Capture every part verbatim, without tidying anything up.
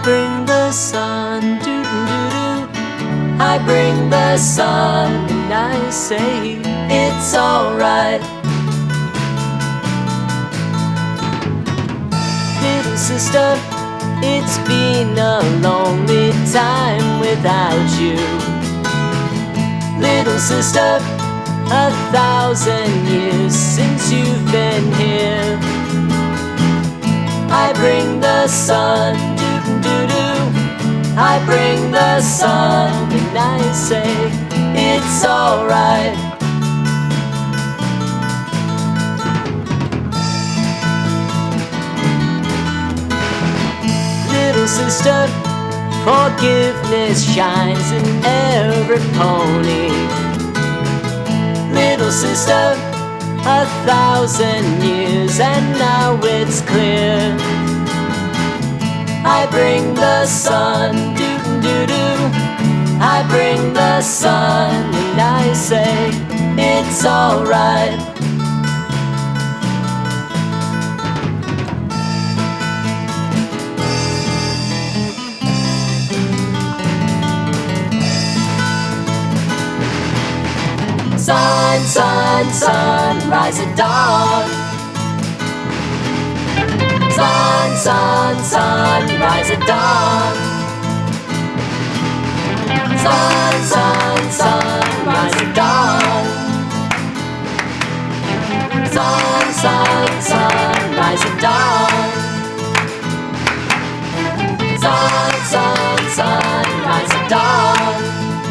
bring the sun, doo doo doo doo. I bring the sun, and I say it's alright. Little sister, it's been a lonely time without you. Little sister, a thousand years since you've been here. I bring the sun, doo doo doo. I bring the sun, and I say it's alright. Little sister, forgiveness shines in every pony. Little sister, a thousand years and now it's clear. I bring the sun, doo doo doo. I bring the sun, and I say it's alright. Sun, sun, sun, rise at dawn. Sun, sun, sun, rise at dawn. Sun, sun, sun, rise at dawn. Sun, sun, sun, rise at dawn. Sun, sun, sun, rise at dawn.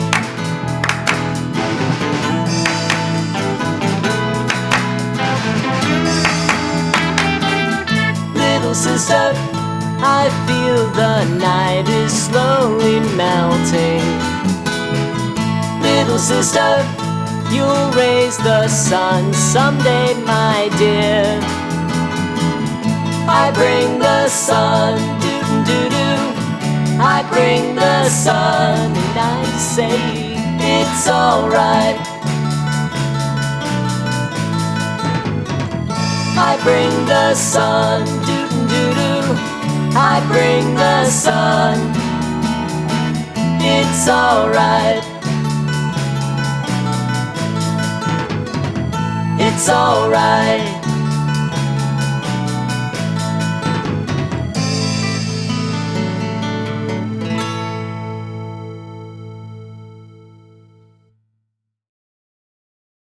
Little sister, I feel the night is slowly melting. Little sister, you'll raise the sun someday, my dear. I bring the sun, doo doo doo. I bring the sun, and I say it's alright. I bring the sun, doo doo doo. I bring the sun. It's alright. It's alright.